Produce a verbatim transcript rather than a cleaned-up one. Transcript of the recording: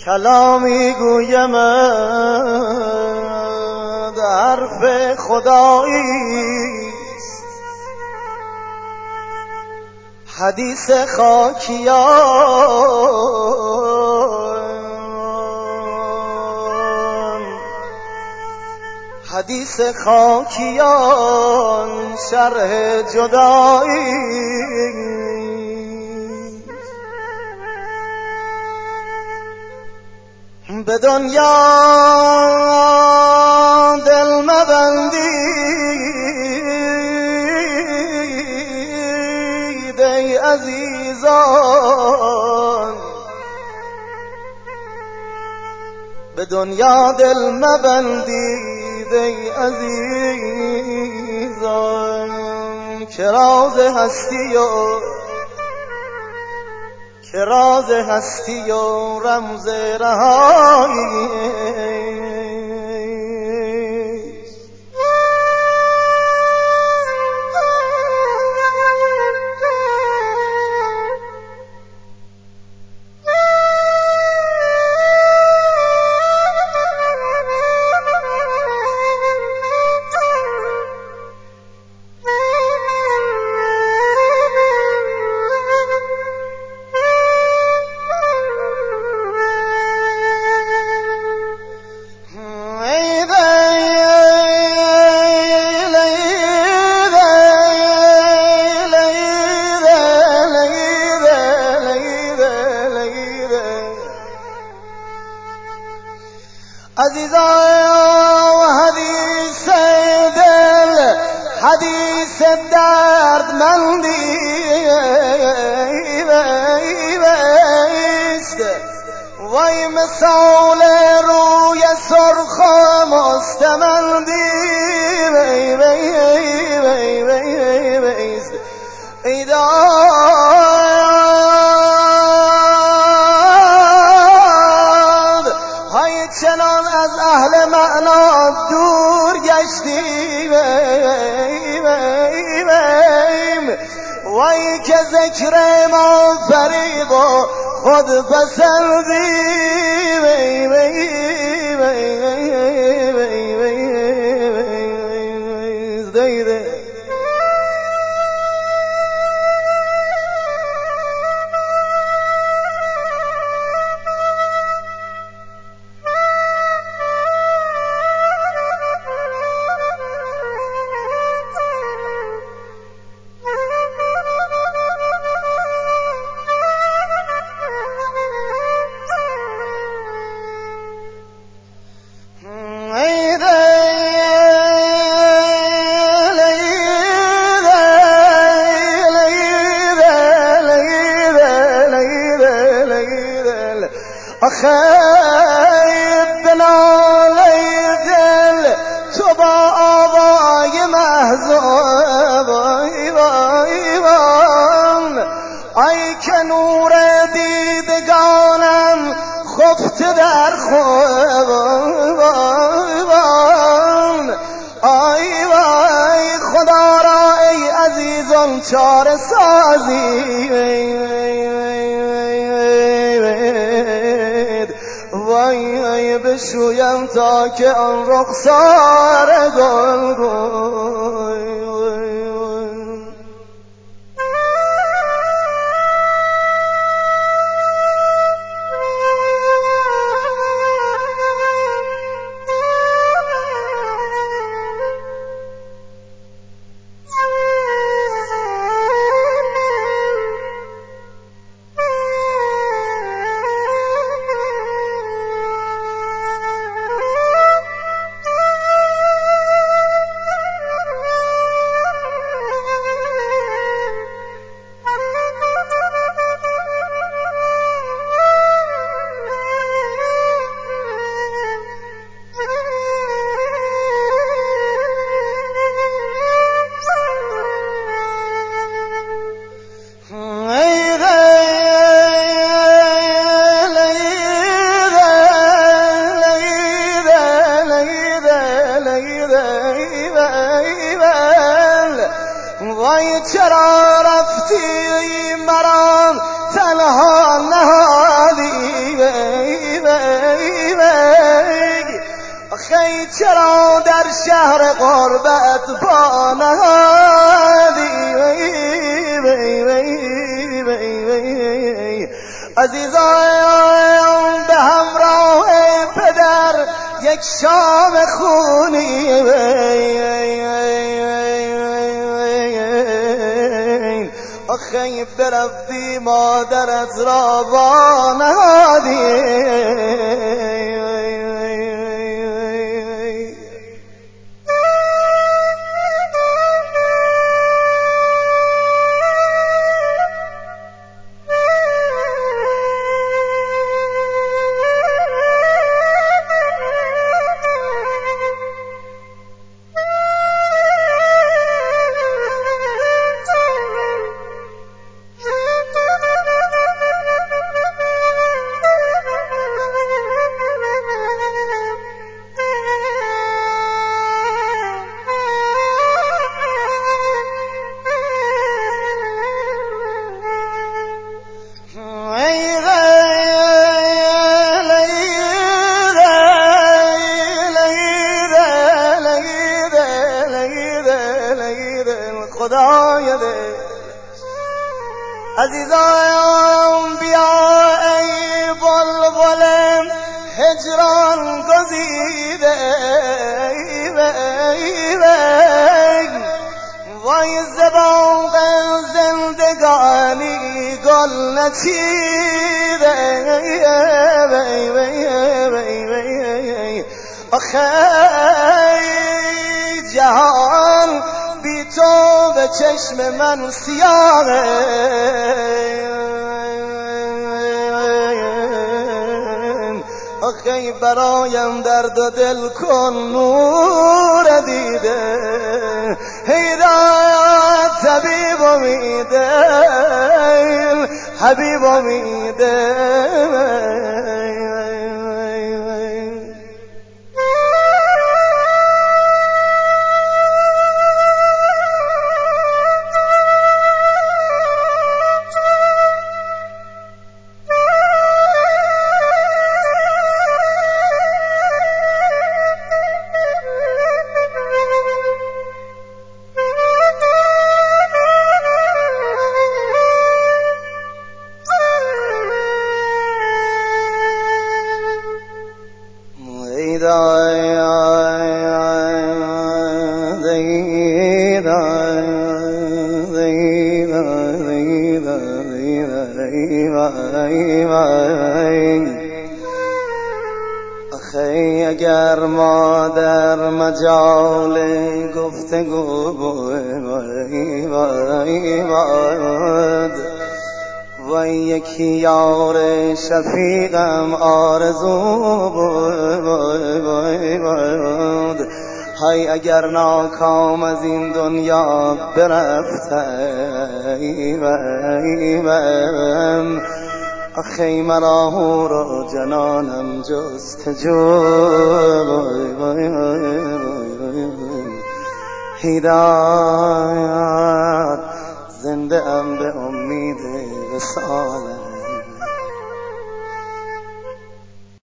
کلامی گویم حرف خداییست، حدیث خاکیان، حدیث خاکیان شرح جدایی. به دنیا دل مبندید ای عزیزان، به دنیا دل مبندید ای عزیزان، که راز هستی و که راز هستی و رمز رهایی. عزیزان و حدیث دل حدیث دردمندی است، وای مثال روی سرخ و مستمندی است. ای چنان از اهل معنا دور گشتیم، وای که ذکر ما فریب و خود پسندیم. آخه بناله دل تو با آوای محضوب، ای که نور دیدگانم خفت در خواب، ای وای خدا را ای عزیزان چاره سازی. وای بشویم تا که آن رخسار گلگون. وای چرا رفتی مرا تنها نهادی، آخی چرا در شهر غربت پا نهادی عزیزان به همراه پدر یک شام خونی آخی برفتی مادرت را وانهادی خدای دل عزیزان بیا ای بلبل هجران گزیده وای زبان زندگانی گل نچیده آخه جهان بی تو به چشم من سیاهه آخی برایم درد و دل کن نور دیده هدایت طبیب امیده حبیب امیده آخی اگر ما در مجال گفتگو بود و یکی یار شفیقم آرزو بود های اگر ناکام از این دنیا برفتم آخی مرا رو جنانم جستجو هدایت زنده ام به امید وصالت